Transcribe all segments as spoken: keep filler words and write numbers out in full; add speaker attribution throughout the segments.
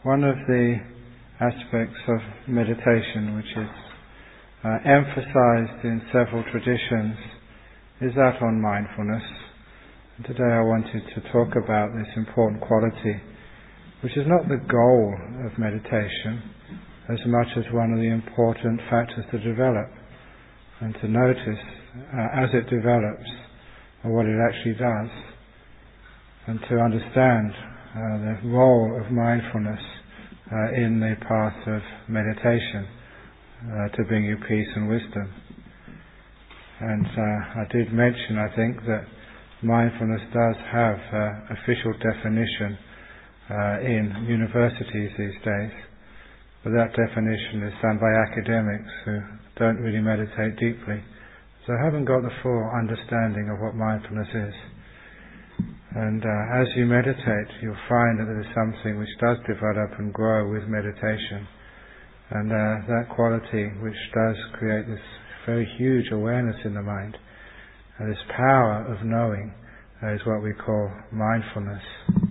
Speaker 1: One of the aspects of meditation which is uh, emphasized in several traditions is that on mindfulness. And today I wanted to talk about this important quality, which is not the goal of meditation as much as one of the important factors to develop and to notice uh, as it develops uh, what it actually does, and to understand uh, the role of mindfulness uh, in the path of meditation uh, to bring you peace and wisdom. And uh, I did mention, I think, that mindfulness does have uh, official definition uh, in universities these days, but that definition is done by academics who don't really meditate deeply, so haven't got the full understanding of what mindfulness is. And uh, as you meditate, you'll find that there is something which does develop and grow with meditation, and uh, that quality which does create this very huge awareness in the mind, and this power of knowing, uh, is what we call mindfulness.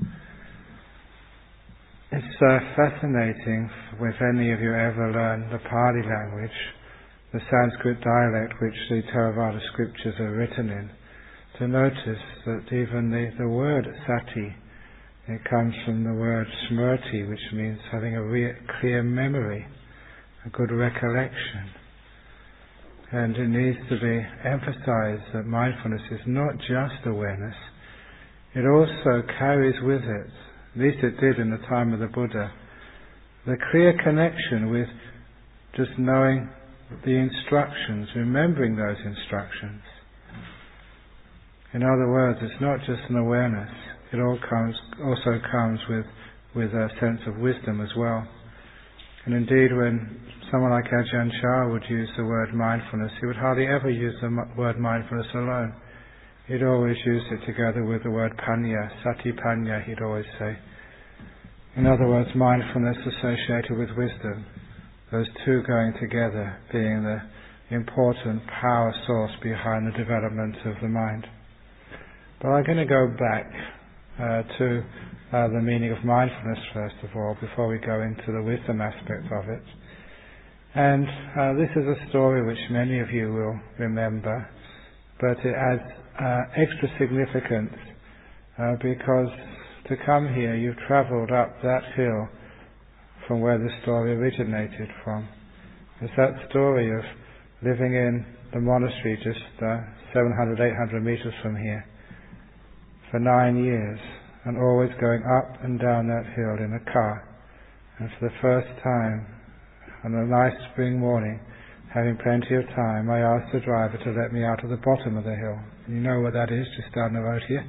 Speaker 1: It's uh, fascinating if any of you ever learn the Pali language, the Sanskrit dialect which the Theravada scriptures are written in, to notice that even the, the word sati, it comes from the word smrti, which means having a re- clear memory, a good recollection. And it needs to be emphasized that mindfulness is not just awareness, it also carries with it, at least it did in the time of the Buddha, the clear connection with just knowing the instructions, remembering those instructions. In other words, it's not just an awareness, it all comes, also comes with, with a sense of wisdom as well. And indeed, when someone like Ajahn Chah would use the word mindfulness, he would hardly ever use the word mindfulness alone. He'd always use it together with the word panya, sati panya, he'd always say. In other words, mindfulness associated with wisdom, those two going together being the important power source behind the development of the mind. But I'm going to go back uh, to uh, the meaning of mindfulness first of all, before we go into the wisdom aspect of it. And uh, this is a story which many of you will remember, but it adds uh, extra significance uh, because to come here you've travelled up that hill from where the story originated from. It's that story of living in the monastery just uh, seven hundred, eight hundred metres from here for nine years, and always going up and down that hill in a car. And for the first time, on a nice spring morning, having plenty of time, I asked the driver to let me out of the bottom of the hill. You know where that is, just down the road here.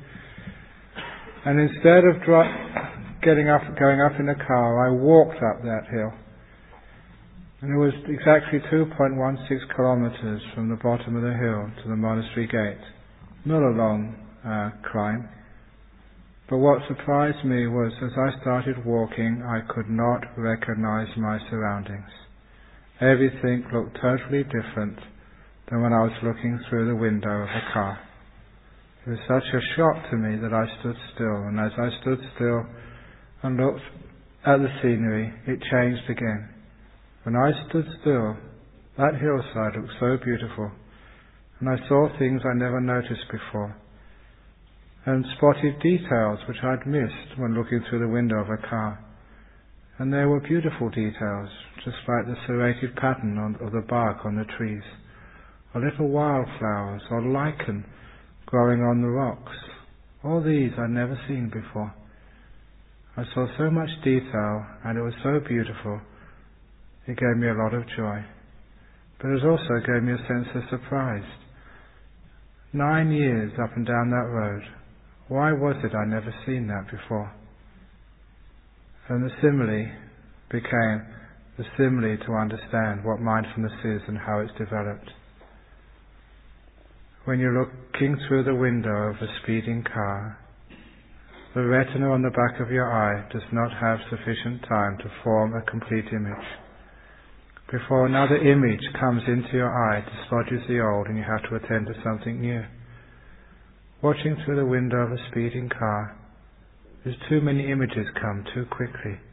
Speaker 1: And instead of dri- getting up, going up in the car, I walked up that hill. And it was exactly two point one six kilometres from the bottom of the hill to the monastery gate. Not a long uh, climb. But what surprised me was, as I started walking, I could not recognise my surroundings. Everything looked totally different than when I was looking through the window of the car. It was such a shock to me that I stood still, and as I stood still and looked at the scenery, it changed again. When I stood still, that hillside looked so beautiful, and I saw things I never noticed before, and spotted details which I'd missed when looking through the window of a car. And there were beautiful details, just like the serrated pattern on, of the bark on the trees, or little wildflowers, or lichen growing on the rocks. All these I'd never seen before. I saw so much detail, and it was so beautiful, it gave me a lot of joy. But it also gave me a sense of surprise. Nine years up and down that road, why was it I'd never seen that before? And the simile became the simile to understand what mindfulness is and how it's developed. When you're looking through the window of a speeding car, the retina on the back of your eye does not have sufficient time to form a complete image. Before another image comes into your eye, it dislodges the old and you have to attend to something new. Watching through the window of a speeding car, there's too many images come too quickly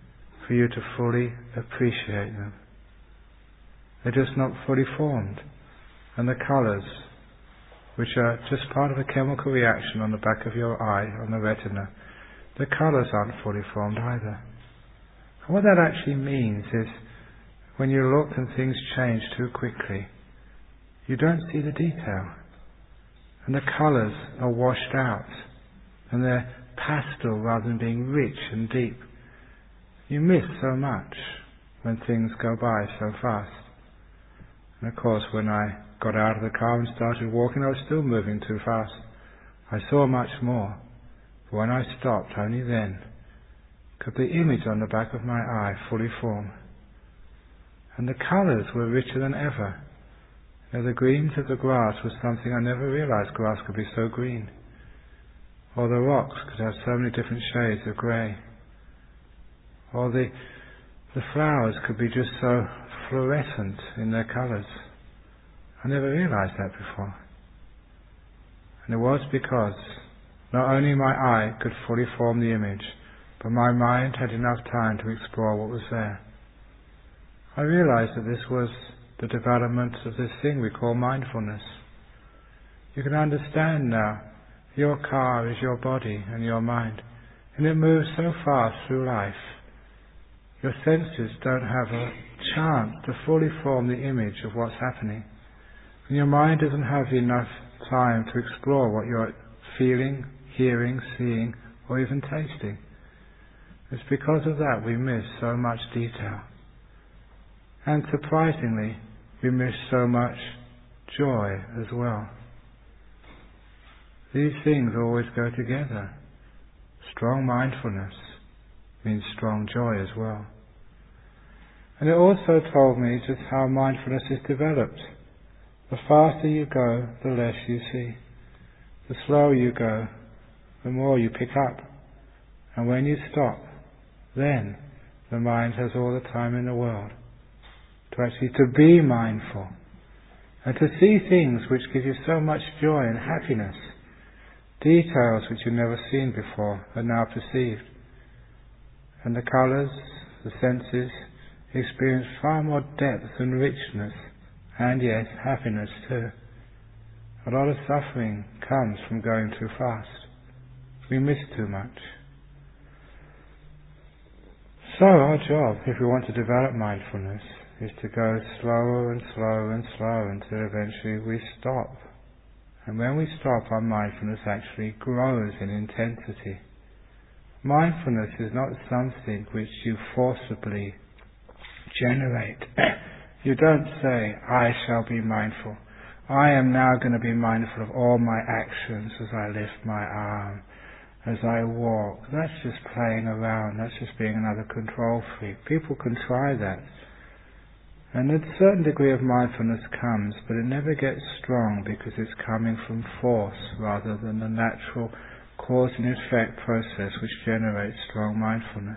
Speaker 1: for you to fully appreciate them. They're just not fully formed. And the colours, which are just part of a chemical reaction on the back of your eye, on the retina, the colours aren't fully formed either. And what that actually means is, when you look and things change too quickly, you don't see the detail. And the colours are washed out, and they're pastel rather than being rich and deep. You miss so much when things go by so fast. And of course, when I got out of the car and started walking, I was still moving too fast. I saw much more. But when I stopped, only then could the image on the back of my eye fully form. And the colours were richer than ever. You know, the greens of the grass was something I never realised grass could be so green. Or the rocks could have so many different shades of grey. Or the, the flowers could be just so fluorescent in their colours. I never realised that before. And it was because not only my eye could fully form the image, but my mind had enough time to explore what was there. I realised that this was the development of this thing we call mindfulness. You can understand now, your car is your body and your mind, and it moves so fast through life. Your senses don't have a chance to fully form the image of what's happening. And your mind doesn't have enough time to explore what you're feeling, hearing, seeing, or even tasting. It's because of that we miss so much detail. And surprisingly, we miss so much joy as well. These things always go together. Strong mindfulness means strong joy as well. And it also told me just how mindfulness is developed. The faster you go, the less you see. The slower you go, the more you pick up. And when you stop, then the mind has all the time in the world to actually to be mindful and to see things which give you so much joy and happiness. Details which you've never seen before are now perceived. And the colours, the senses, experience far more depth and richness, and yes, happiness too. A lot of suffering comes from going too fast. We miss too much. So our job, if we want to develop mindfulness, is to go slower and slower and slower until eventually we stop. And when we stop, our mindfulness actually grows in intensity. Mindfulness is not something which you forcibly generate. You don't say, I shall be mindful. I am now going to be mindful of all my actions as I lift my arm, as I walk. That's just playing around. That's just being another control freak. People can try that. And a certain degree of mindfulness comes, but it never gets strong because it's coming from force rather than the natural cause and effect process which generates strong mindfulness.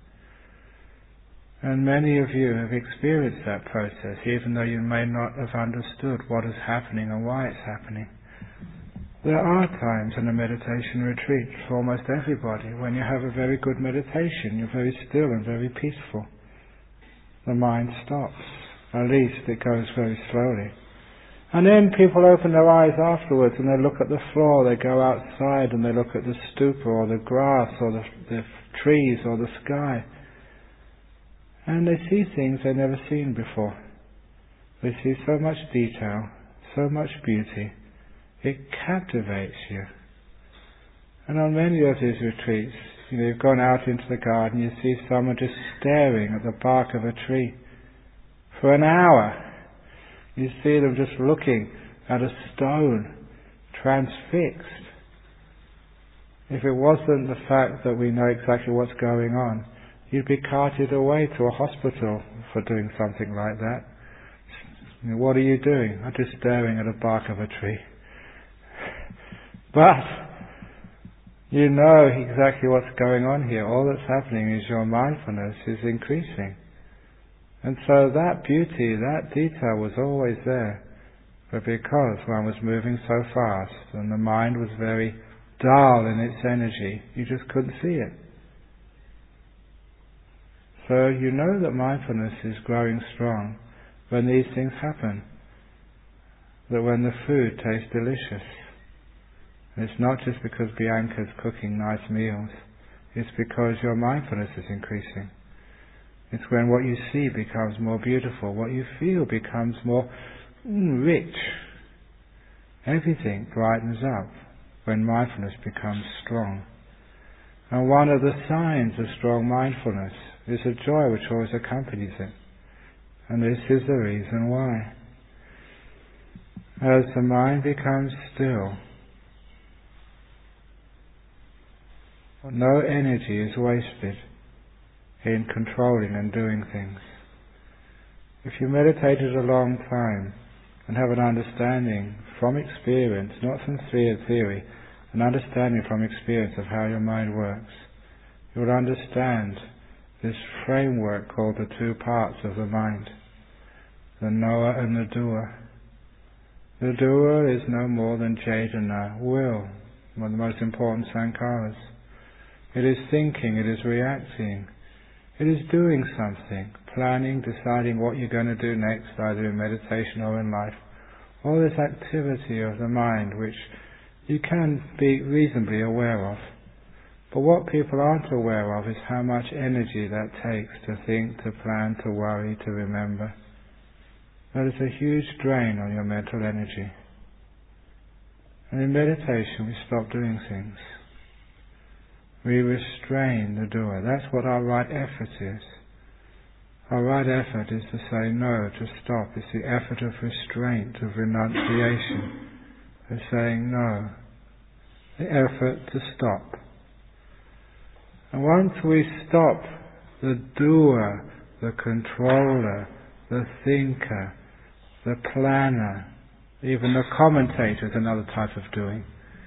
Speaker 1: And many of you have experienced that process, even though you may not have understood what is happening and why it's happening. There are times in a meditation retreat for almost everybody when you have a very good meditation, you're very still and very peaceful. The mind stops. At least it goes very slowly. And then people open their eyes afterwards and they look at the floor, they go outside and they look at the stupa or the grass or the, the trees or the sky. And they see things they've never seen before. They see so much detail, so much beauty. It captivates you. And on many of these retreats, you know, you've gone out into the garden, you see someone just staring at the bark of a tree for an hour. You see them just looking at a stone, transfixed. If it wasn't the fact that we know exactly what's going on, you'd be carted away to a hospital for doing something like that. You know, what are you doing? I'm just staring at the bark of a tree. But you know exactly what's going on here. All that's happening is your mindfulness is increasing. And so that beauty, that detail was always there. But because one was moving so fast and the mind was very dull in its energy, you just couldn't see it. So you know that mindfulness is growing strong when these things happen. That when the food tastes delicious. And it's not just because Bianca's cooking nice meals. It's because your mindfulness is increasing. It's when what you see becomes more beautiful, what you feel becomes more mm, rich. Everything brightens up when mindfulness becomes strong. And one of the signs of strong mindfulness is a joy which always accompanies it. And this is the reason why. As the mind becomes still, no energy is wasted in controlling and doing things. If you meditated a long time and have an understanding from experience, not from theory, an understanding from experience of how your mind works, you will understand this framework called the two parts of the mind, the knower and the doer. The doer is no more than Cetana, will, one of the most important sankharas. It is thinking, it is reacting, it is doing something, planning, deciding what you're going to do next, either in meditation or in life. All this activity of the mind which you can be reasonably aware of. But what people aren't aware of is how much energy that takes to think, to plan, to worry, to remember. That is a huge drain on your mental energy. And in meditation we stop doing things. We restrain the doer. That's what our right effort is. Our right effort is to say no, to stop. It's the effort of restraint, of renunciation, of saying no. The effort to stop. And once we stop the doer, the controller, the thinker, the planner, even the commentator is another type of doing.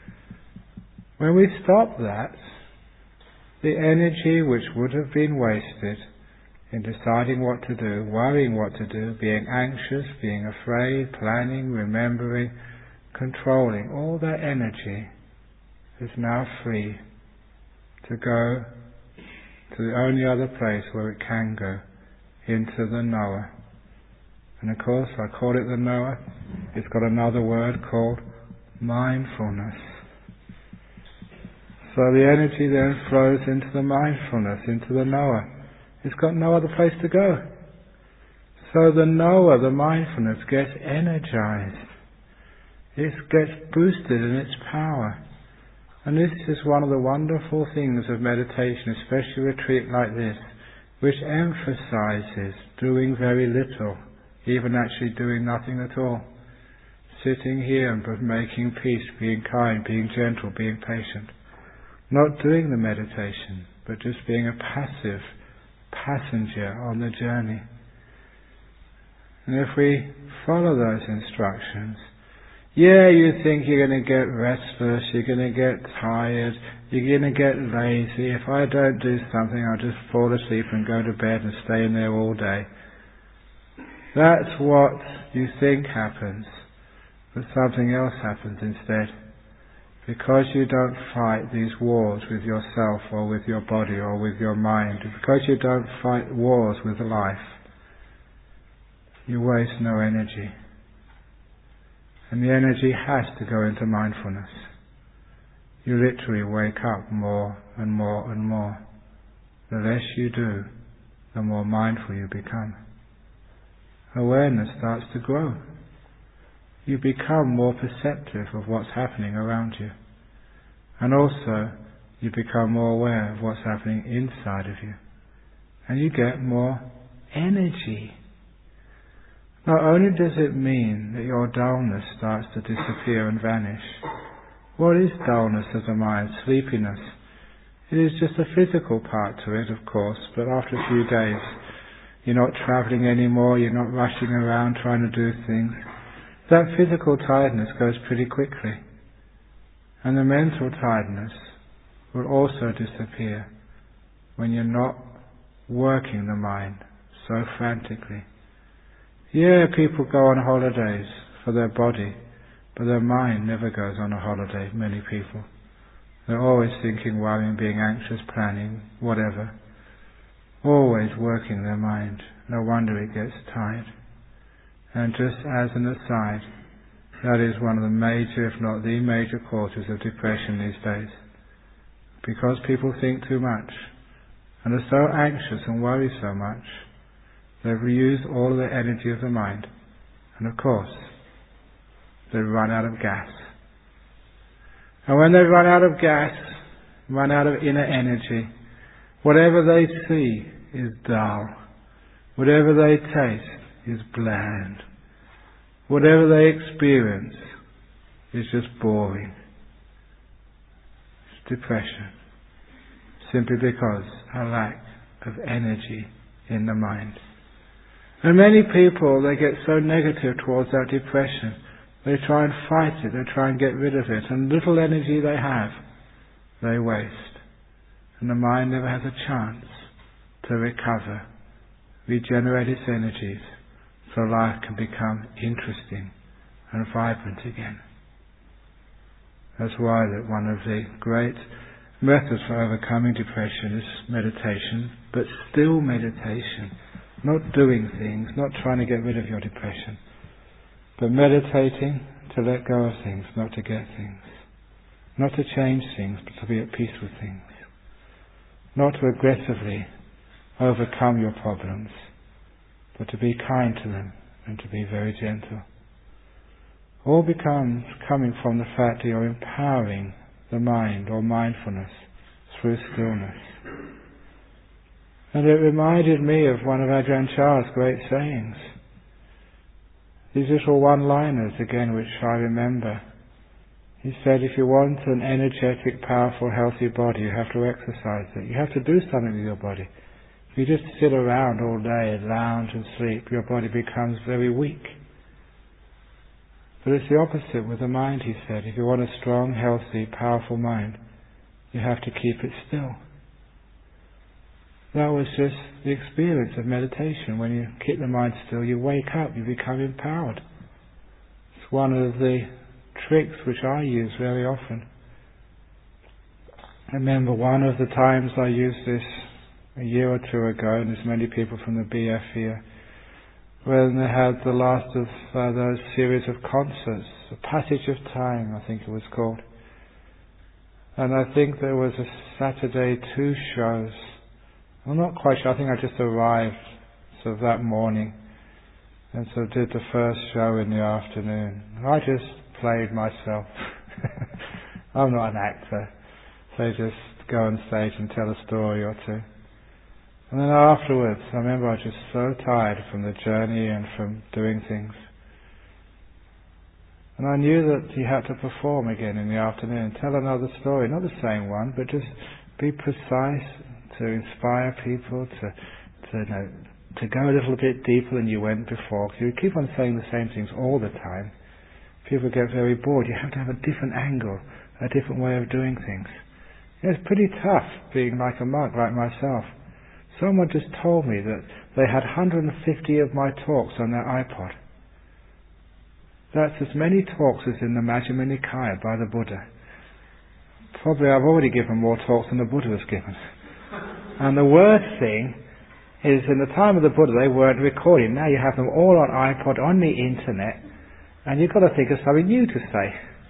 Speaker 1: When we stop that, the energy which would have been wasted in deciding what to do, worrying what to do, being anxious, being afraid, planning, remembering, controlling, all that energy is now free to go to the only other place where it can go, into the knower. And of course, I call it the knower. It's got another word called mindfulness. So the energy then flows into the mindfulness, into the knower. It's got no other place to go. So the knower, the mindfulness, gets energized. It gets boosted in its power. And this is one of the wonderful things of meditation, especially a retreat like this, which emphasizes doing very little, even actually doing nothing at all. Sitting here and making peace, being kind, being gentle, being patient. Not doing the meditation, but just being a passive passenger on the journey. And if we follow those instructions, yeah, you think you're going to get restless, you're going to get tired, you're going to get lazy. If I don't do something, I'll just fall asleep and go to bed and stay in there all day. That's what you think happens, but something else happens instead. Because you don't fight these wars with yourself or with your body or with your mind, because you don't fight wars with life, you waste no energy. And the energy has to go into mindfulness. You literally wake up more and more and more. The less you do, the more mindful you become. Awareness starts to grow. You become more perceptive of what's happening around you. And also, you become more aware of what's happening inside of you. And you get more energy. Not only does it mean that your dullness starts to disappear and vanish. What is dullness of the mind? Sleepiness. It is just a physical part to it, of course, but after a few days, you're not travelling anymore, you're not rushing around trying to do things. That physical tiredness goes pretty quickly. And the mental tiredness will also disappear when you're not working the mind so frantically. Yeah, people go on holidays for their body, but their mind never goes on a holiday, many people. They're always thinking, worrying, being anxious, planning, whatever. Always is working their mind. No wonder it gets tired. And just as an aside, that is one of the major, if not the major causes of depression these days. Because people think too much and are so anxious and worry so much, they've used all of the energy of the mind. And of course, they've run out of gas. And when they've run out of gas, run out of inner energy, whatever they see is dull. Whatever they taste is bland. Whatever they experience is just boring. It's depression. Simply because a lack of energy in the mind. And many people, they get so negative towards that depression, they try and fight it, they try and get rid of it, and little energy they have, they waste. And the mind never has a chance to recover, regenerate its energies, so life can become interesting and vibrant again. That's why that one of the great methods for overcoming depression is meditation, but still meditation. Not doing things, not trying to get rid of your depression, but meditating to let go of things, not to get things. Not to change things, but to be at peace with things. Not to aggressively overcome your problems, but to be kind to them and to be very gentle. All becomes coming from the fact that you're empowering the mind or mindfulness through stillness. And it reminded me of one of Ajahn Chah's great sayings. These little one-liners again, which I remember. He said, if you want an energetic, powerful, healthy body, you have to exercise it. You have to do something with your body. If you just sit around all day, lounge and sleep, your body becomes very weak. But it's the opposite with the mind, he said. If you want a strong, healthy, powerful mind, you have to keep it still. That was just the experience of meditation. When you keep the mind still, you wake up, you become empowered. It's one of the tricks which I use very often. I remember one of the times I used this a year or two ago, and there's many people from the B F here, when they had the last of uh, those series of concerts, A Passage of Time, I think it was called. And I think there was a Saturday two shows. I'm not quite sure, I think I just arrived sort of that morning and so did the first show in the afternoon. I just played myself. I'm not an actor. So just go on stage and tell a story or two. And then afterwards, I remember I was just so tired from the journey and from doing things. And I knew that you had to perform again in the afternoon, tell another story, not the same one, but just be precise, to inspire people, to to you know, to go a little bit deeper than you went before. Because you keep on saying the same things all the time, people get very bored. You have to have a different angle, a different way of doing things. It's pretty tough being like a monk, like myself. Someone just told me that they had one hundred fifty of my talks on their iPod. That's as many talks as in the Majjhima Nikaya by the Buddha. Probably I've already given more talks than the Buddha was given. And the worst thing is, in the time of the Buddha, they weren't recording. Now you have them all on iPod, on the internet, and you've got to think of something new to say.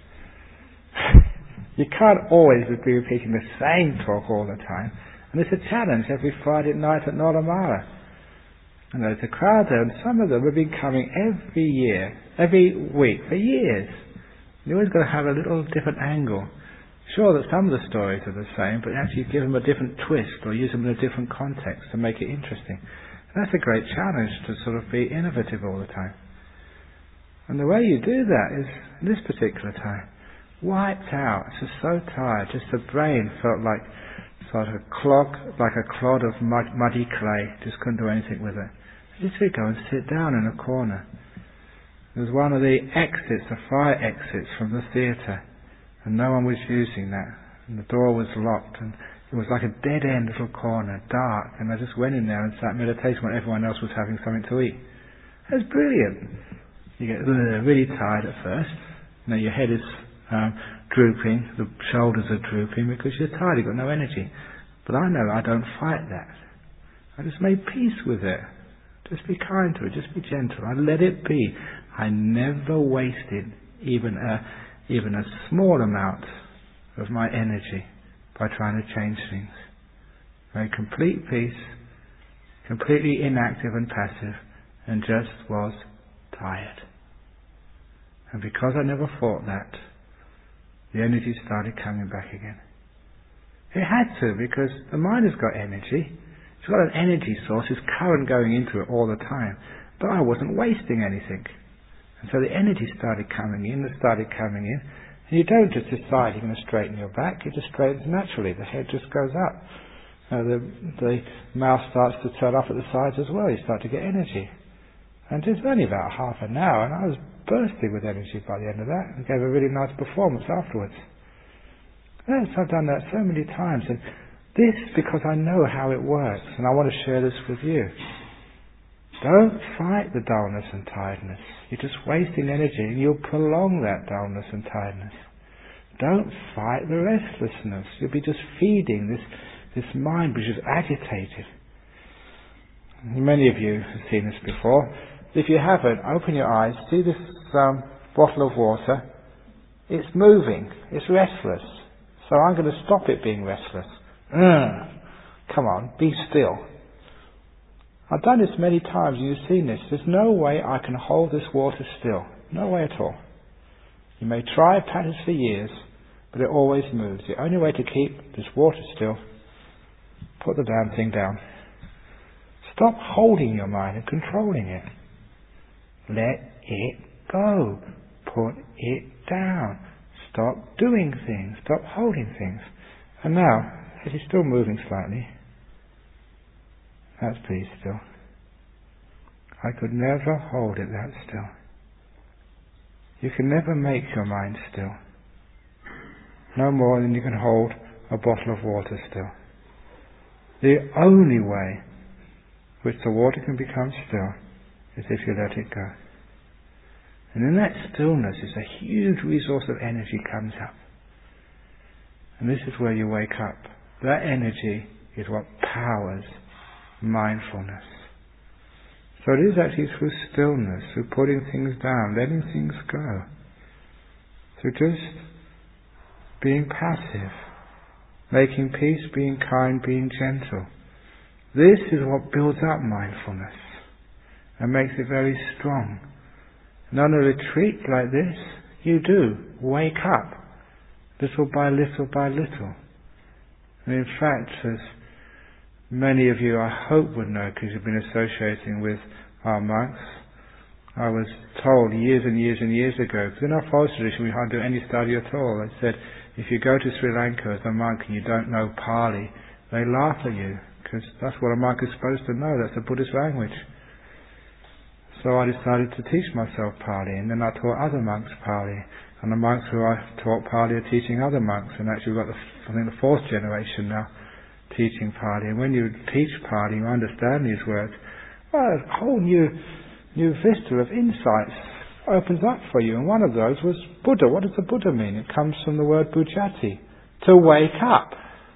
Speaker 1: You can't always be repeating the same talk all the time. And it's a challenge every Friday night at Nolamara. And there's a crowd there, and some of them have been coming every year, every week, for years. You're always going to have a little different angle. Sure that some of the stories are the same, but actually give them a different twist or use them in a different context to make it interesting. And that's a great challenge, to sort of be innovative all the time. And the way you do that is, this particular time, wiped out, just so tired, just the brain felt like sort of a clog, like a clod of mud, muddy clay, just couldn't do anything with it. Just to go and sit down in a corner. There was one of the exits, the fire exits from the theatre, and no one was using that, and the door was locked, and it was like a dead-end little corner, dark, and I just went in there and sat meditation when everyone else was having something to eat. It was brilliant. You get really tired at first, you know, your head is um, drooping, the shoulders are drooping because you're tired, you've got no energy. But I know I don't fight that. I just made peace with it. Just be kind to it, just be gentle. I let it be. I never wasted even a, even a small amount of my energy by trying to change things. Very complete peace, completely inactive and passive, and just was tired. And because I never fought that, the energy started coming back again. It had to, because the mind has got energy. It's got an energy source, there's current going into it all the time. But I wasn't wasting anything. And so the energy started coming in, it started coming in. And you don't just decide you're going to straighten your back, it just straightens naturally. The head just goes up. Uh, the, the mouth starts to turn up at the sides as well. You start to get energy. And it's only about half an hour, and I was bursting with energy by the end of that, and gave a really nice performance afterwards. Yes, I've done that so many times. And this because I know how it works, and I want to share this with you. Don't fight the dullness and tiredness. You're just wasting energy, and you'll prolong that dullness and tiredness. Don't fight the restlessness. You'll be just feeding this, this mind which is agitated. Many of you have seen this before. If you haven't, open your eyes, see this um, bottle of water. It's moving, it's restless. So I'm going to stop it being restless. Ugh. Come on, be still. I've done this many times and you've seen this. There's no way I can hold this water still. No way at all. You may try practice for years, but it always moves. The only way to keep this water still, put the damn thing down. Stop holding your mind and controlling it. Let it go. Put it down. Stop doing things. Stop holding things. And now, it is still moving slightly. That's pretty still. I could never hold it that still. You can never make your mind still. No more than you can hold a bottle of water still. The only way which the water can become still is if you let it go. And in that stillness is a huge resource of energy comes up. And this is where you wake up. That energy is what powers mindfulness. So it is actually through stillness, through putting things down, letting things go, through just being passive, making peace, being kind, being gentle. This is what builds up mindfulness and makes it very strong. And on a retreat like this, you do wake up, little by little by little. And in fact, as many of you I hope would know, because you've been associating with our monks, I was told years and years and years ago, because in our forest tradition we hardly do any study at all. They said, if you go to Sri Lanka as a monk and you don't know Pali, they laugh at you, because that's what a monk is supposed to know, that's the Buddhist language. So I decided to teach myself Pali, and then I taught other monks Pali, and the monks who I taught Pali are teaching other monks, and actually we've got the, I think the fourth generation now teaching Pali. And when you teach Pali, you understand these words, well, a whole new new vista of insights opens up for you. And one of those was Buddha. What does the Buddha mean? It comes from the word bujjhati, to wake up.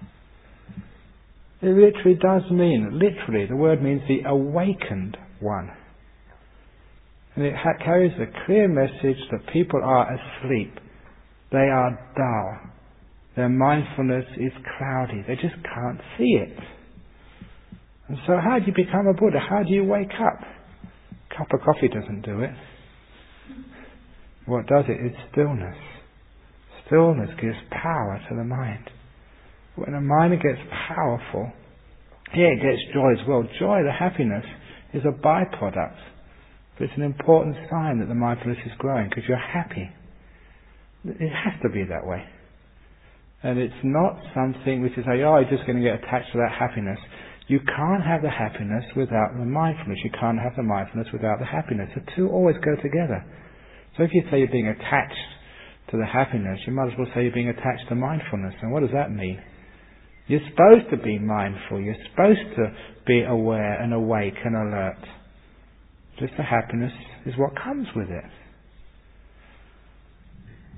Speaker 1: It literally does mean, literally, the word means the awakened one. And it ha- carries a clear message that people are asleep. They are dull. Their mindfulness is cloudy. They just can't see it. And so how do you become a Buddha? How do you wake up? A cup of coffee doesn't do it. What does it is stillness. Stillness gives power to the mind. When a mind gets powerful, yeah, it gets joy as well. Joy, the happiness, is a byproduct. But it's an important sign that the mindfulness is growing, because you're happy. It has to be that way. And it's not something which is, oh, you're just going to get attached to that happiness. You can't have the happiness without the mindfulness. You can't have the mindfulness without the happiness. The two always go together. So if you say you're being attached to the happiness, you might as well say you're being attached to mindfulness. And what does that mean? You're supposed to be mindful. You're supposed to be aware and awake and alert. Just the happiness is what comes with it.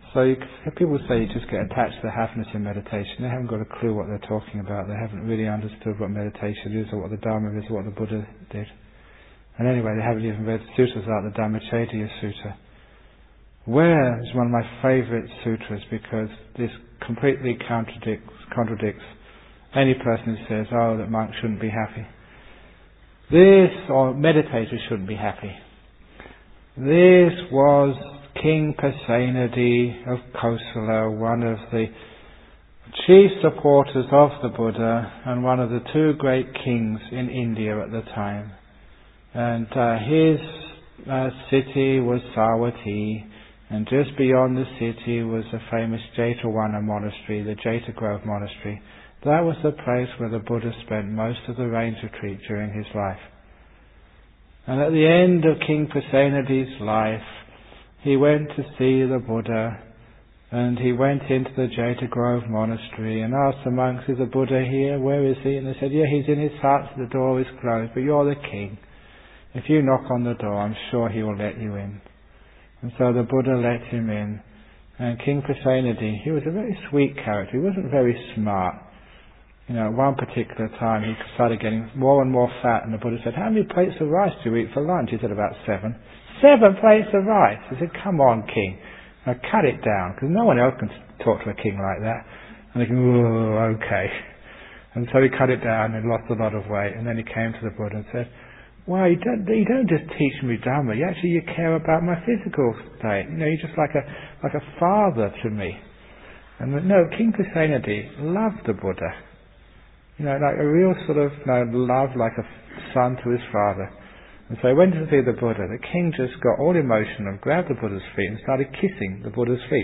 Speaker 1: So you, people say you just get attached to the happiness in meditation. They haven't got a clue what they're talking about. They haven't really understood what meditation is, or what the Dharma is, or what the Buddha did. And anyway, they haven't even read sutras like the Dhammacakya Sutta. Where is one of my favourite sutras, because this completely contradicts, contradicts any person who says, oh, that monks shouldn't be happy. This, or meditators shouldn't be happy. This was King Pasenadi of Kosala, one of the chief supporters of the Buddha and one of the two great kings in India at the time. And uh, his uh, city was Savatthi, and just beyond the city was the famous Jetavana monastery, the Jeta Grove monastery. That was the place where the Buddha spent most of the rains retreat during his life. And at the end of King Pasenadi's life, he went to see the Buddha, and he went into the Jeta Grove monastery and asked the monks, is the Buddha here? Where is he? And they said, yeah, he's in his hut, the door is closed, but you're the king. If you knock on the door, I'm sure he will let you in. And so the Buddha let him in. And King Pasenadi, he was a very sweet character. He wasn't very smart. You know, at one particular time he started getting more and more fat, and the Buddha said, how many plates of rice do you eat for lunch? He said, about seven. Seven plates of rice! He said, come on, king. Now cut it down, because no one else can talk to a king like that. And they go, oh, okay. And so he cut it down and lost a lot of weight, and then he came to the Buddha and said, well, you don't, you don't just teach me Dhamma, you actually you care about my physical state. You know, you're just like a like a father to me. And no, King Pasenadi loved the Buddha. You know, like a real sort of you know, love, like a son to his father. And so he went to see the Buddha. The king just got all emotional and grabbed the Buddha's feet and started kissing the Buddha's feet.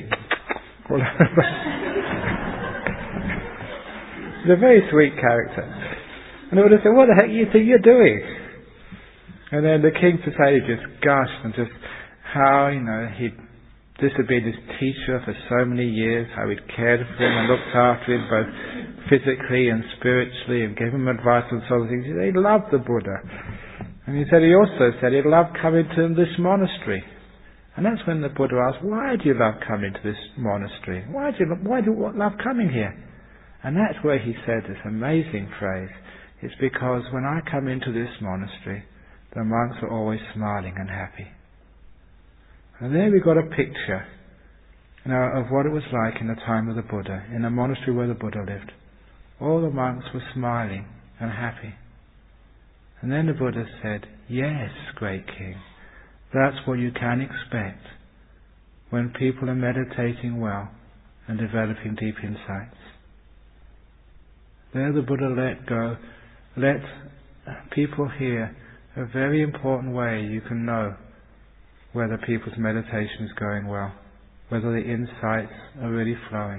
Speaker 1: He's a very sweet character. And the Buddha said, what the heck do you think you're doing? And then the king Pasenadi just gushed and just how, you know, he'd this had been his teacher for so many years, how he'd cared for him and looked after him both physically and spiritually and gave him advice on sort of things. He loved the Buddha. And he said he also said he'd love coming to this monastery. And that's when the Buddha asked, why do you love coming to this monastery? Why do you, why do you love coming here? And that's where he said this amazing phrase. It's because when I come into this monastery, the monks are always smiling and happy. And there we got a picture you know, of what it was like in the time of the Buddha, in the monastery where the Buddha lived. All the monks were smiling and happy. And then the Buddha said, yes, great king, that's what you can expect when people are meditating well and developing deep insights. There the Buddha let go, let people hear a very important way you can know whether people's meditation is going well, whether the insights are really flowing.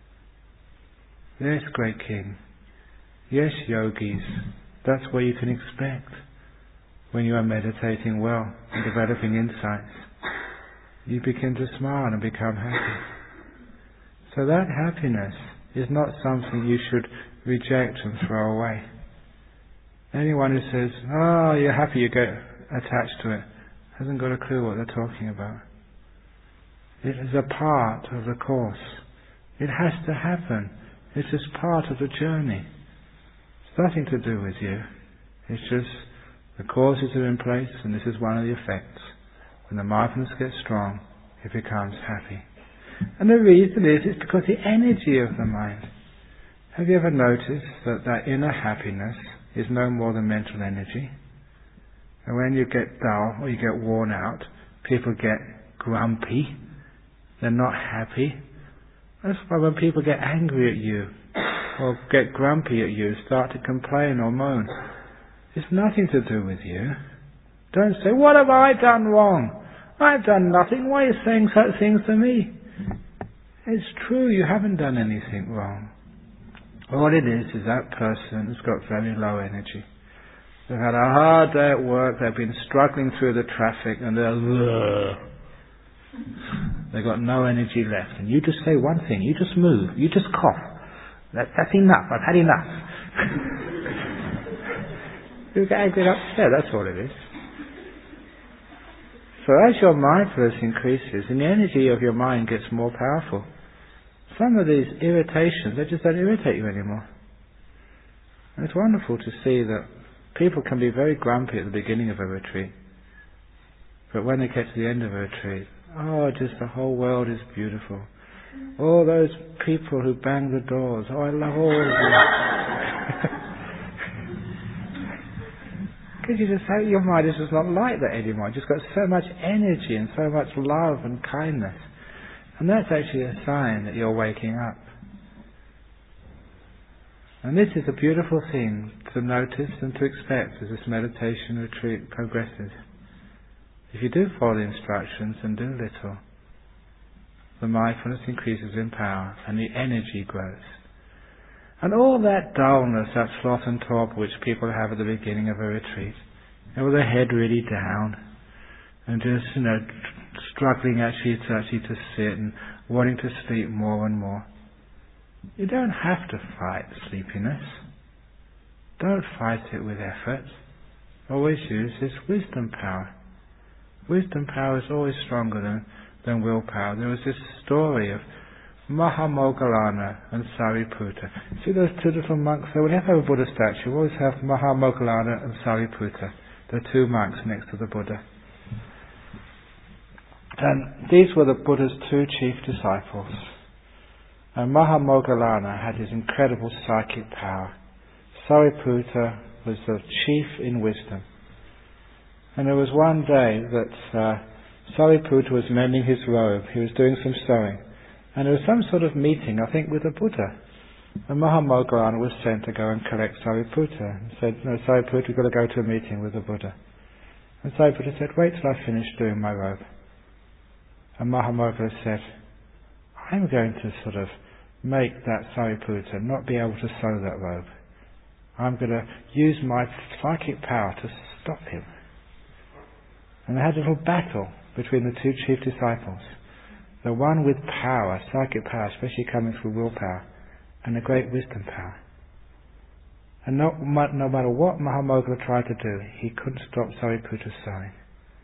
Speaker 1: Yes, great king. Yes, yogis. That's what you can expect when you are meditating well and developing insights. You begin to smile and become happy. So that happiness is not something you should reject and throw away. Anyone who says, oh, you're happy, you get attached to it, hasn't got a clue what they're talking about. It is a part of the course. It has to happen. It's just part of the journey. It's nothing to do with you. It's just the causes are in place, and this is one of the effects. When the mindfulness gets strong, it becomes happy. And the reason is, it's because the energy of the mind. Have you ever noticed that that inner happiness is no more than mental energy? And when you get dull or you get worn out, people get grumpy. They're not happy. That's why when people get angry at you or get grumpy at you, start to complain or moan, it's nothing to do with you. Don't say, what have I done wrong? I've done nothing. Why are you saying such things to me? It's true, you haven't done anything wrong. All it is is that person has got very low energy. They've had a hard day at work, they've been struggling through the traffic, and they're Ugh. They've got no energy left. And you just say one thing, you just move, you just cough. That, that's enough, I've had enough. You get angry and upset, that's all it is. So as your mindfulness increases, and the energy of your mind gets more powerful, some of these irritations, they just don't irritate you anymore. And it's wonderful to see that people can be very grumpy at the beginning of a retreat, but when they get to the end of a retreat, oh, just the whole world is beautiful. All those people who bang the doors, oh, I love all of you. Because you just have, your mind is just not like that anymore. It's just got so much energy and so much love and kindness. And that's actually a sign that you're waking up. And this is a beautiful thing to notice and to expect as this meditation retreat progresses. If you do follow the instructions and do little, the mindfulness increases in power and the energy grows. And all that dullness, that sloth and torpor which people have at the beginning of a retreat, and with their head really down, and just, you know, struggling actually to actually to sit and wanting to sleep more and more. You don't have to fight sleepiness. Don't fight it with effort. Always use this wisdom power. Wisdom power is always stronger than, than willpower. There was this story of Mahamoggallana and Sariputta. See those two little monks there? When you have a Buddha statue, you always have Mahamoggallana and Sariputta, the two monks next to the Buddha. And these were the Buddha's two chief disciples. And Mahamoggallana had his incredible psychic power. Sariputta was the chief in wisdom. And there was one day that uh, Sariputta was mending his robe. He was doing some sewing. And there was some sort of meeting, I think, with the Buddha. And Mahamoggallana was sent to go and collect Sariputta. And said, no, Sariputta, we've got to go to a meeting with the Buddha. And Sariputta said, wait till I finish doing my robe. And Mahamoggallana said, I'm going to sort of make that Sariputta not be able to sew that robe. I'm going to use my psychic power to stop him. And they had a little battle between the two chief disciples. The one with power, psychic power, especially coming through willpower, and the great wisdom power. And no, no matter what Mahamoggallana tried to do, he couldn't stop Sariputta sewing.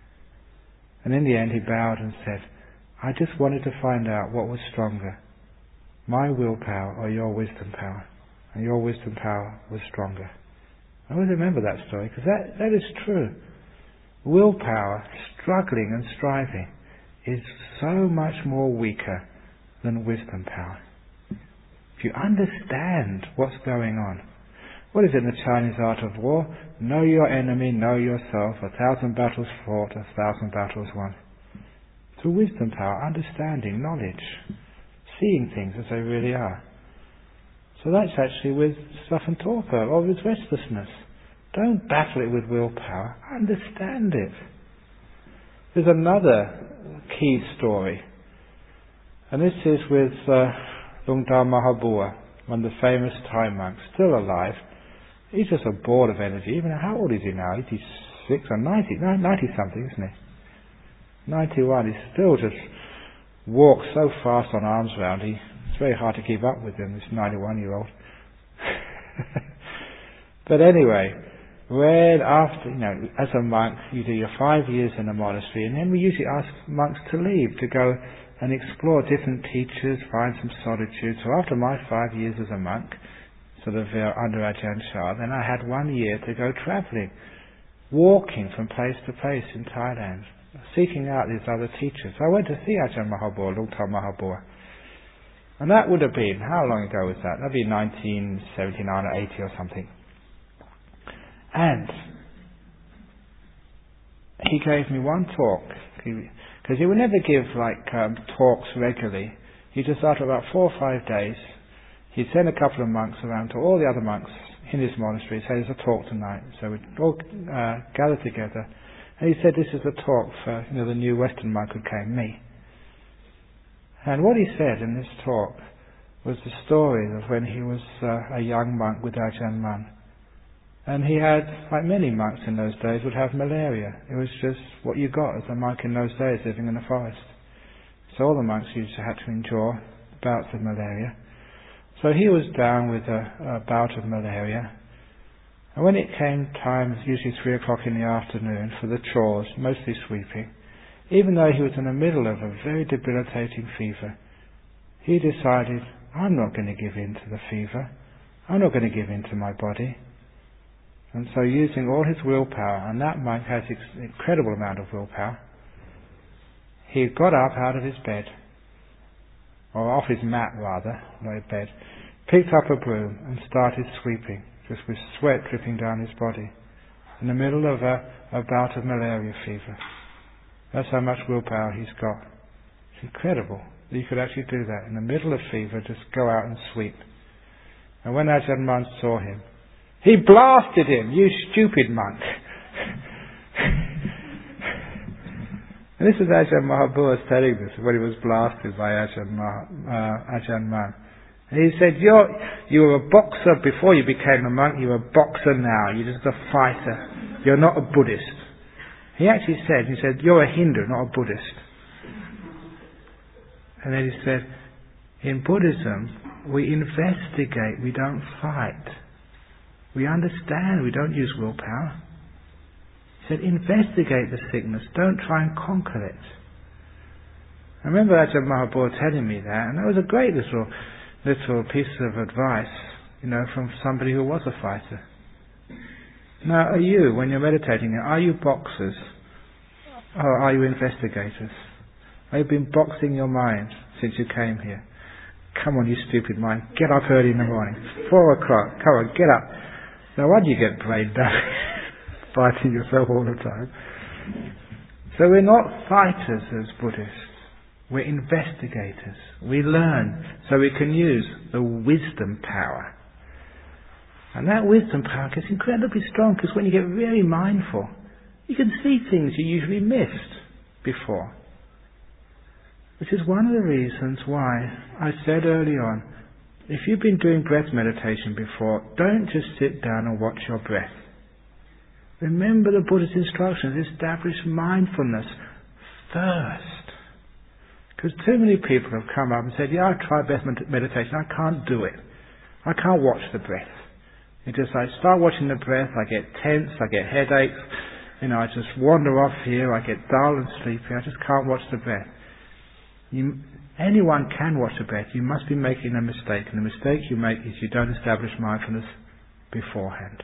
Speaker 1: And in the end he bowed and said, I just wanted to find out what was stronger, my willpower or your wisdom power. And your wisdom power was stronger. I always remember that story, because that, that is true. Willpower, struggling and striving, is so much more weaker than wisdom power. If you understand what's going on, what is it in the Chinese art of war? Know your enemy, know yourself, a thousand battles fought, a thousand battles won. Through wisdom power, understanding, knowledge, seeing things as they really are. So that's actually with sloth and torpor, or with restlessness. Don't battle it with willpower, understand it. There's another key story, and this is with uh, Lungtar Mahabua, one of the famous Thai monks, still alive. He's just a ball of energy. Even how old is he now? eighty-six or ninety? No, ninety something, isn't he? ninety-one. He still just walks so fast on arms round. He, it's very hard to keep up with him, this ninety-one-year-old. But anyway, when after, you know, as a monk, you do your five years in a monastery, and then we usually ask monks to leave, to go and explore different teachers, find some solitude. So after my five years as a monk, sort of uh, under Ajahn Chah, then I had one year to go travelling, walking from place to place in Thailand, seeking out these other teachers. I went to see Ajahn Mahabua, Lungtar Mahabua. And that would have been, how long ago was that? That would be nineteen seventy-nine or eighty or something. And he gave me one talk, because he, he would never give like um, talks regularly. He just, after about four or five days, he'd send a couple of monks around to all the other monks in his monastery, say there's a talk tonight. So we'd all uh, gather together. And he said, this is a talk for, you know, the new Western monk who came, me. And what he said in this talk was the story of when he was uh, a young monk with Ajahn Mun. And he had, like many monks in those days, would have malaria. It was just what you got as a monk in those days, living in the forest. So all the monks used to have to endure bouts of malaria. So he was down with a, a bout of malaria. And when it came time, usually three o'clock in the afternoon, for the chores, mostly sweeping, even though he was in the middle of a very debilitating fever, he decided, I'm not going to give in to the fever. I'm not going to give in to my body. And so using all his willpower, and that monk has an incredible amount of willpower, he got up out of his bed, or off his mat rather, not his bed, picked up a broom and started sweeping, just with sweat dripping down his body, in the middle of a, a bout of malaria fever. That's how much willpower he's got. It's incredible that you could actually do that. In the middle of fever, just go out and sweep. And when Ajahn Mun saw him, he blasted him, "You stupid monk." And this is Ajahn Mahabua telling this when he was blasted by Ajahn, Mah, uh, Ajahn Mun. And he said, You're, you were a boxer before you became a monk, you're a boxer now, you're just a fighter, you're not a Buddhist. He actually said, he said, you're a Hindu, not a Buddhist. And then he said, in Buddhism, we investigate, we don't fight. We understand, we don't use willpower. He said, investigate the sickness, don't try and conquer it. I remember Ajahn Mahabua telling me that, and that was a great little, little piece of advice, you know, from somebody who was a fighter. Now, are you, when you're meditating, are you boxers? Or are you investigators? Have you been boxing your mind since you came here? Come on, you stupid mind. Get up early in the morning. Four o'clock. Come on, get up. No wonder you get brain damage. Fighting yourself all the time. So we're not fighters as Buddhists. We're investigators. We learn so we can use the wisdom power. And that wisdom power gets incredibly strong because when you get very mindful, you can see things you usually missed before. Which is one of the reasons why I said early on, if you've been doing breath meditation before, don't just sit down and watch your breath. Remember the Buddha's instructions, establish mindfulness first. Because too many people have come up and said, yeah, I've tried breath meditation, I can't do it. I can't watch the breath. It's just I start watching the breath, I get tense, I get headaches, you know, I just wander off here, I get dull and sleepy, I just can't watch the breath. You, anyone can watch the breath, you must be making a mistake, and the mistake you make is you don't establish mindfulness beforehand.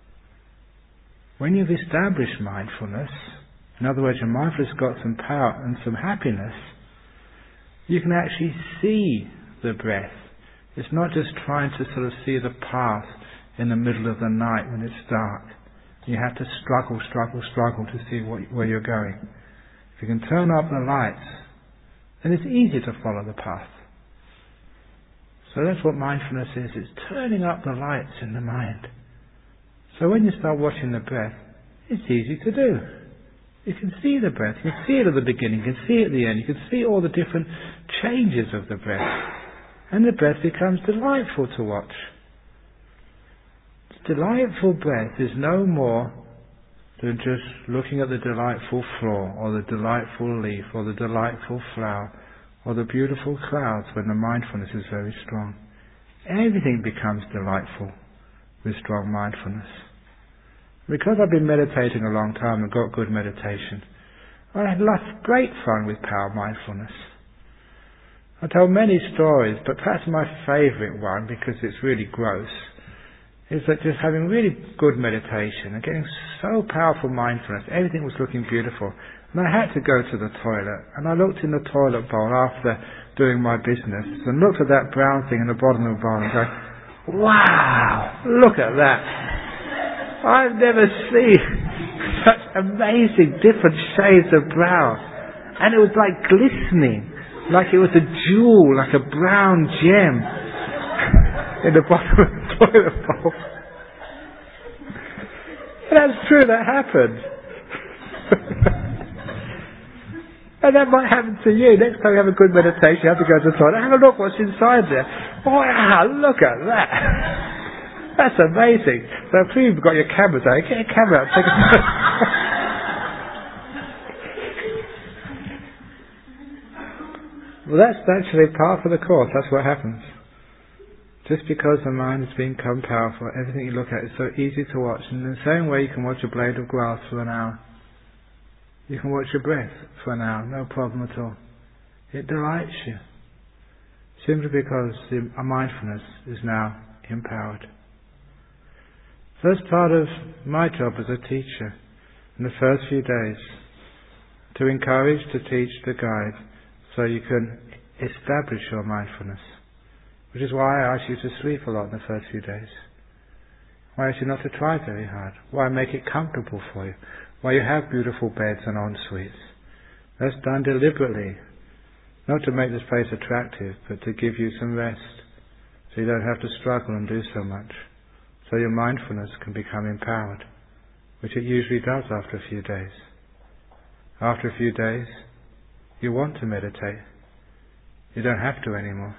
Speaker 1: When you've established mindfulness, in other words, your mindfulness has got some power and some happiness, you can actually see the breath. It's not just trying to sort of see the path in the middle of the night when it's dark. You have to struggle, struggle, struggle to see what, where you're going. If you can turn up the lights, then it's easy to follow the path. So that's what mindfulness is. It's turning up the lights in the mind. So when you start watching the breath, it's easy to do. You can see the breath. You can see it at the beginning. You can see it at the end. You can see all the different changes of the breath. And the breath becomes delightful to watch. Delightful breath is no more than just looking at the delightful floor, or the delightful leaf, or the delightful flower, or the beautiful clouds when the mindfulness is very strong. Everything becomes delightful with strong mindfulness. Because I've been meditating a long time and got good meditation, I had lots of great fun with power mindfulness. I tell many stories, but perhaps my favourite one, because it's really gross, is that just having really good meditation and getting so powerful mindfulness, everything was looking beautiful. And I had to go to the toilet, and I looked in the toilet bowl after doing my business and looked at that brown thing in the bottom of the bowl and go, wow, look at that. I've never seen such amazing different shades of brown. And it was like glistening, like it was a jewel, like a brown gem in the bottom of the toilet bowl. And that's true, that happened. And that might happen to you. Next time you have a good meditation, you have to go to the toilet, have a look what's inside there. Wow, look at that. That's amazing. So please, you've got your cameras out. Get your camera out, take a photo. Well, that's actually part of the course. That's what happens. Just because the mind has become powerful, everything you look at is so easy to watch. And in the same way you can watch a blade of grass for an hour. You can watch your breath for an hour, no problem at all. It delights you, simply because the mindfulness is now empowered. So that's part of my job as a teacher in the first few days, to encourage, to teach, to guide, so you can establish your mindfulness. Which is why I ask you to sleep a lot in the first few days. Why I ask you not to try very hard. Why I make it comfortable for you. Why you have beautiful beds and en-suites. That's done deliberately. Not to make this place attractive, but to give you some rest. So you don't have to struggle and do so much. So your mindfulness can become empowered. Which it usually does after a few days. After a few days, you want to meditate. You don't have to anymore.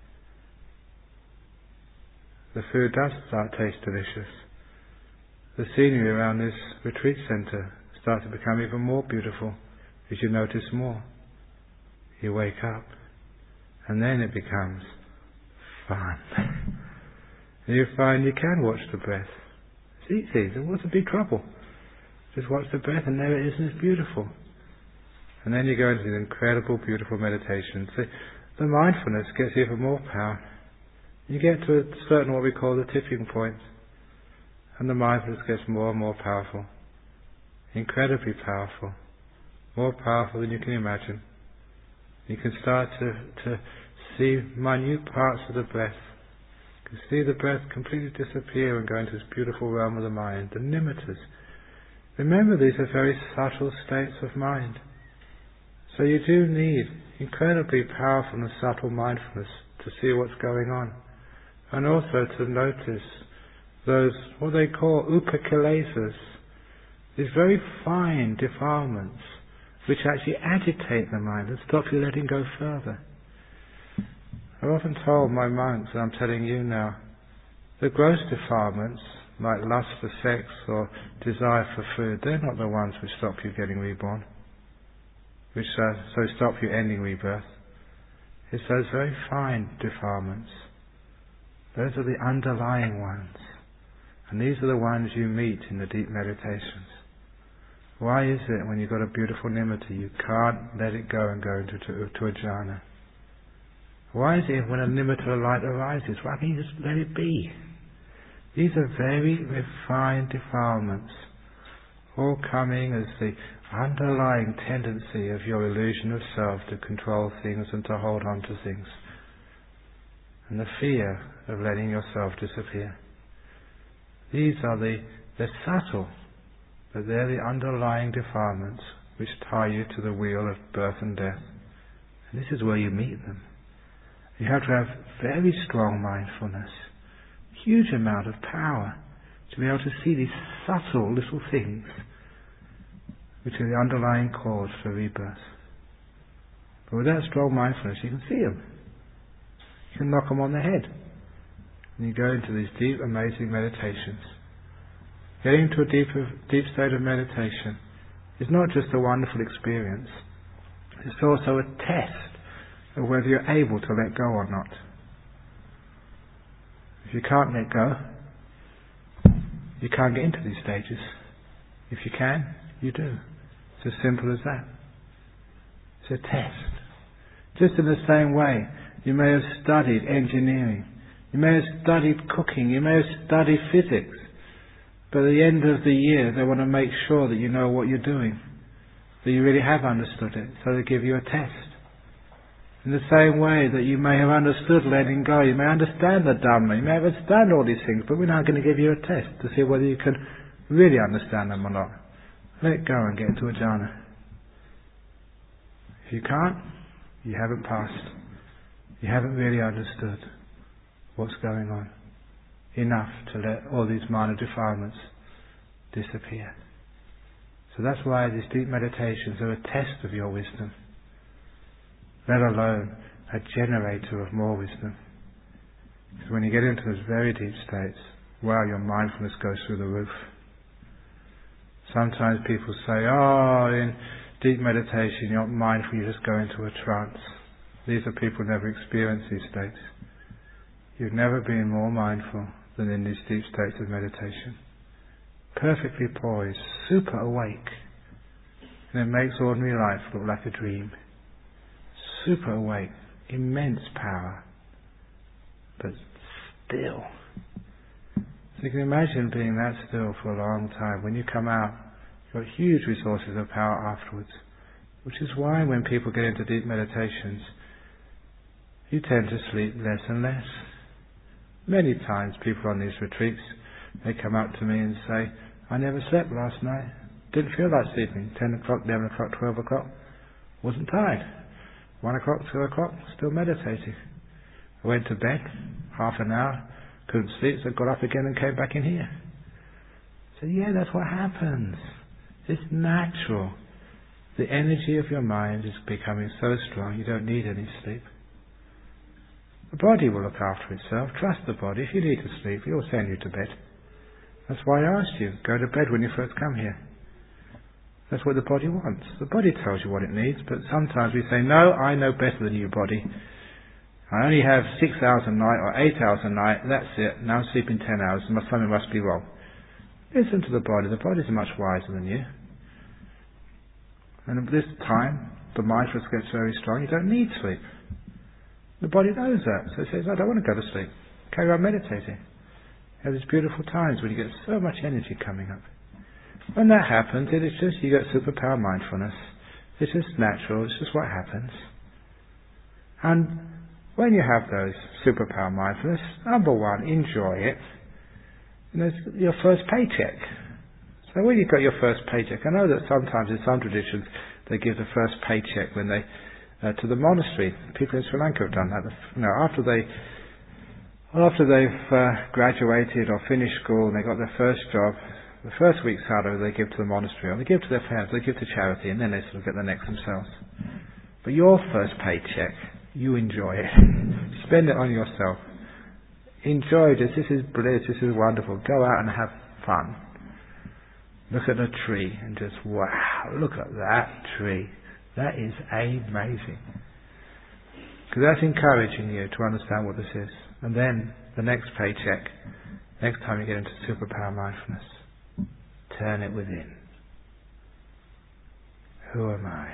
Speaker 1: The food does start to taste delicious. The scenery around this retreat centre starts to become even more beautiful as you notice more. You wake up, and then it becomes fun. And you find you can watch the breath. It's easy. What's the big trouble? Just watch the breath, and there it is, and it's beautiful. And then you go into these incredible, beautiful meditations. The, the mindfulness gets even more power. You get to a certain, what we call the tipping point, and the mindfulness gets more and more powerful. Incredibly powerful. More powerful than you can imagine. You can start to, to see minute parts of the breath. You can see the breath completely disappear and go into this beautiful realm of the mind, the nimittas. Remember, these are very subtle states of mind. So you do need incredibly powerful and subtle mindfulness to see what's going on. And also to notice those, what they call upakilesas, these very fine defilements which actually agitate the mind and stop you letting go further. I've often told my monks, and I'm telling you now, the gross defilements, like lust for sex or desire for food, they're not the ones which stop you getting reborn, which uh, so stop you ending rebirth. It's those very fine defilements. Those are the underlying ones. And these are the ones you meet in the deep meditations. Why is it when you've got a beautiful nimitta you can't let it go and go into to, to a jhana? Why is it when a nimitta light arises, why can't you just let it be? These are very refined defilements, all coming as the underlying tendency of your illusion of self to control things and to hold on to things. And the fear of letting yourself disappear. These are the, they're subtle, but they're the underlying defilements which tie you to the wheel of birth and death. And this is where you meet them. You have to have very strong mindfulness, huge amount of power to be able to see these subtle little things which are the underlying cause for rebirth. But without strong mindfulness you can see them. You can knock them on the head. And you go into these deep, amazing meditations. Getting into a deep, deep state of meditation is not just a wonderful experience. It's also a test of whether you're able to let go or not. If you can't let go, you can't get into these stages. If you can, you do. It's as simple as that. It's a test. Just in the same way, you may have studied engineering, you may have studied cooking, you may have studied physics, but at the end of the year they want to make sure that you know what you're doing, that you really have understood it, so they give you a test. In the same way that you may have understood letting go, you may understand the Dhamma, you may understand all these things, but we're now going to give you a test to see whether you can really understand them or not. Let go and get into a jhana. If you can't, you haven't passed. You haven't really understood what's going on enough to let all these minor defilements disappear. So that's why these deep meditations are a test of your wisdom, let alone a generator of more wisdom. Because when you get into those very deep states, wow, your mindfulness goes through the roof. Sometimes people say, oh, in deep meditation you're not mindful, you just go into a trance. These are people who never experience these states. You've never been more mindful than in these deep states of meditation. Perfectly poised, super awake. And it makes ordinary life look like a dream. Super awake, immense power, but still. So you can imagine being that still for a long time. When you come out, you've got huge resources of power afterwards. Which is why when people get into deep meditations, you tend to sleep less and less. Many times people on these retreats, they come up to me and say, I never slept last night. Didn't feel like sleeping. ten o'clock, eleven o'clock, twelve o'clock. Wasn't tired. one o'clock, two o'clock, still meditating. I went to bed, half an hour, couldn't sleep, so got up again and came back in here. So yeah, that's what happens. It's natural. The energy of your mind is becoming so strong you don't need any sleep. The body will look after itself. Trust the body. If you need to sleep, he'll send you to bed. That's why I asked you, go to bed when you first come here. That's what the body wants. The body tells you what it needs, but sometimes we say, no, I know better than you, body. I only have six hours a night or eight hours a night, that's it. Now I'm sleeping ten hours, and something must be wrong. Listen to the body. The body's much wiser than you. And at this time, the mindfulness gets very strong. You don't need sleep. The body knows that. So it says, I don't want to go to sleep. Carry on meditating. You have these beautiful times when you get so much energy coming up. When that happens, it is just, you get superpower mindfulness. It's just natural. It's just what happens. And when you have those superpower mindfulness, number one, enjoy it. And it's your first paycheck. So when you got your first paycheck, I know that sometimes in some traditions they give the first paycheck when they uh, to the monastery. People in Sri Lanka have done that. You know, after they after they've uh, graduated or finished school and they got their first job, the first week's salary they give to the monastery, or they give to their parents, they give to charity, and then they sort of get the next themselves. But your first paycheck, you enjoy it. Spend it on yourself. Enjoy this. This is bliss. This is wonderful. Go out and have fun. Look at a tree and just, wow, look at that tree. That is amazing. Because that's encouraging you to understand what this is. And then the next paycheck, next time you get into superpower mindfulness, turn it within. Who am I?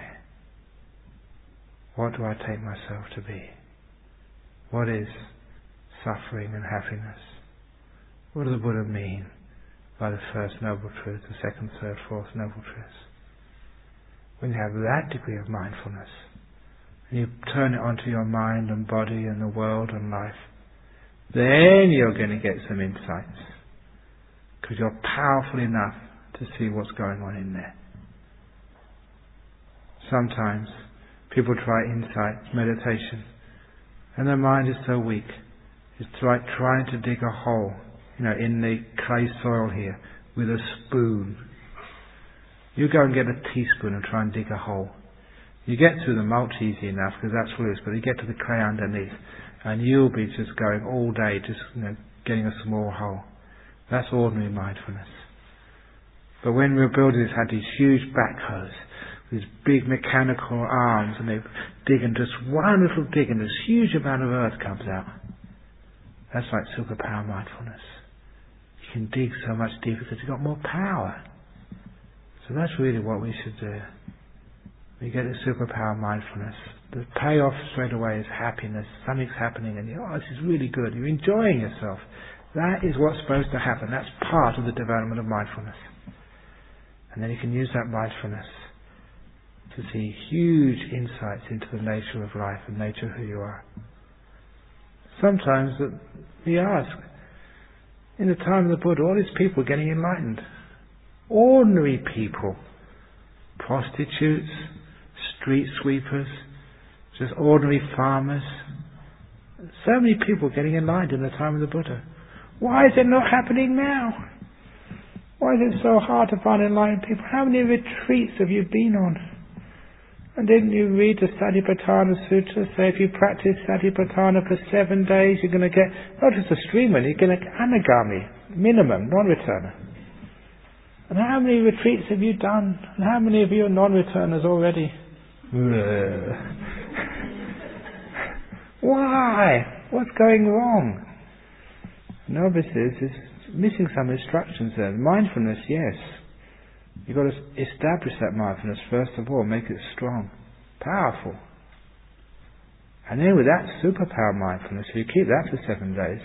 Speaker 1: What do I take myself to be? What is suffering and happiness? What does the Buddha mean by the first noble truth, the second, third, fourth noble truths? When you have that degree of mindfulness, and you turn it onto your mind and body and the world and life, then you're going to get some insights. Because you're powerful enough to see what's going on in there. Sometimes people try insights, meditation, and their mind is so weak. It's like trying to dig a hole, you know, in the clay soil here with a spoon. You go and get a teaspoon and try and dig a hole. You get through the mulch easy enough because that's loose, but you get to the clay underneath and you'll be just going all day just, you know, getting a small hole. That's ordinary mindfulness. But when we were building this, had these huge backhoes, these big mechanical arms, and they dig and just one little dig and this huge amount of earth comes out. That's like superpower mindfulness. You can dig so much deeper because you've got more power. So that's really what we should do. We get the superpower mindfulness. The payoff straight away is happiness. Something's happening and you, oh, this is really good. You're enjoying yourself. That is what's supposed to happen. That's part of the development of mindfulness. And then you can use that mindfulness to see huge insights into the nature of life and nature of who you are. Sometimes we ask, in the time of the Buddha, all these people getting enlightened. Ordinary people. Prostitutes, street sweepers, just ordinary farmers. So many people getting enlightened in the time of the Buddha. Why is it not happening now? Why is it so hard to find enlightened people? How many retreats have you been on? And didn't you read the Satipatthana Sutta? Say if you practice Satipatthana for seven days, you're going to get, not just a streamer, you're going to get anagami, minimum, non-returner. And how many retreats have you done? And how many of you are non-returners already? Why? What's going wrong? Novices is missing some instructions there. Mindfulness, yes. You've got to establish that mindfulness first of all, make it strong, powerful. And then with that superpower mindfulness, if you keep that for seven days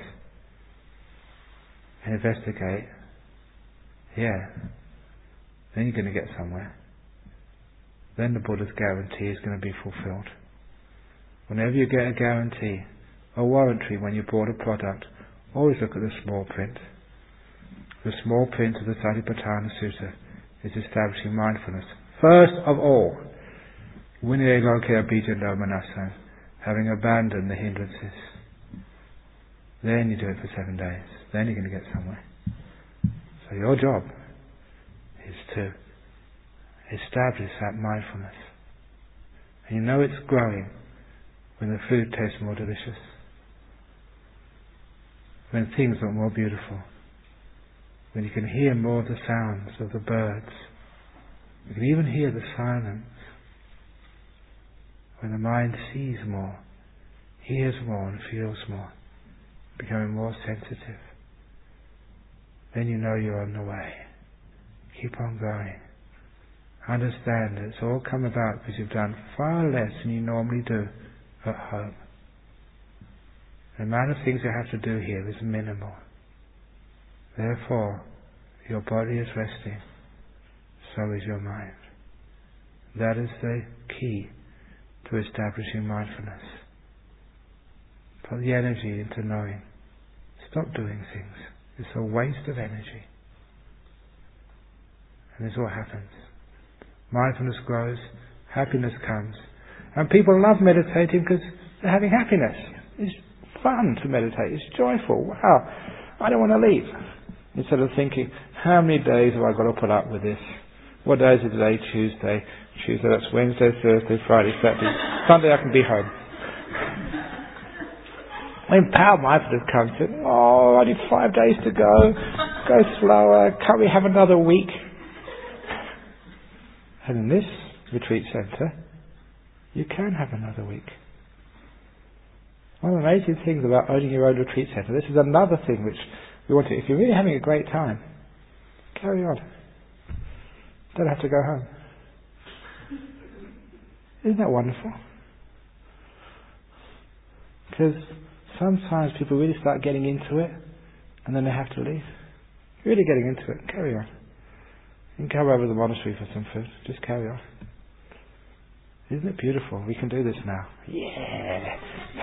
Speaker 1: and investigate, yeah, then you're going to get somewhere. Then the Buddha's guarantee is going to be fulfilled. Whenever you get a guarantee, a warranty when you bought a product, always look at the small print. The small print of the Satipatthana Sutta is establishing mindfulness. First of all, Vinaya Loke Abhijano Manasan, having abandoned the hindrances. Then you do it for seven days. Then you're going to get somewhere. So your job is to establish that mindfulness. And you know it's growing when the food tastes more delicious, when things look more beautiful, when you can hear more of the sounds of the birds, you can even hear the silence, when the mind sees more, hears more and feels more, becoming more sensitive, then you know you're on the way. Keep on going. Understand that it's all come about because you've done far less than you normally do at home. The amount of things you have to do here is minimal. Therefore, your body is resting, so is your mind. That is the key to establishing mindfulness. Put the energy into knowing. Stop doing things. It's a waste of energy. And this is what happens. Mindfulness grows, happiness comes. And people love meditating because they're having happiness. It's fun to meditate. It's joyful. Wow, I don't want to leave. Instead of thinking, how many days have I got to put up with this? What day is it today? Tuesday. Tuesday, that's Wednesday, Thursday, Friday, Saturday. Sunday I can be home. When power mindfulness comes in, oh, only five days to go. Go slower. Can't we have another week? And in this retreat centre, you can have another week. One of the amazing things about owning your own retreat centre, this is another thing which we want to, if you're really having a great time, carry on. Don't have to go home. Isn't that wonderful? Because sometimes people really start getting into it and then they have to leave. If you're really getting into it, carry on. You can come over to the monastery for some food. Just carry on. Isn't it beautiful? We can do this now. Yeah!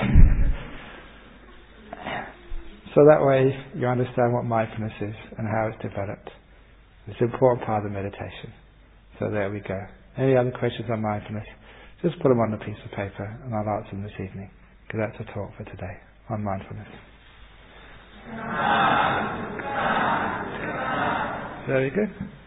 Speaker 1: So that way you understand what mindfulness is and how it's developed. It's an important part of the meditation. So there we go. Any other questions on mindfulness? Just put them on a piece of paper and I'll answer them this evening. Because that's a talk for today on mindfulness. Very good.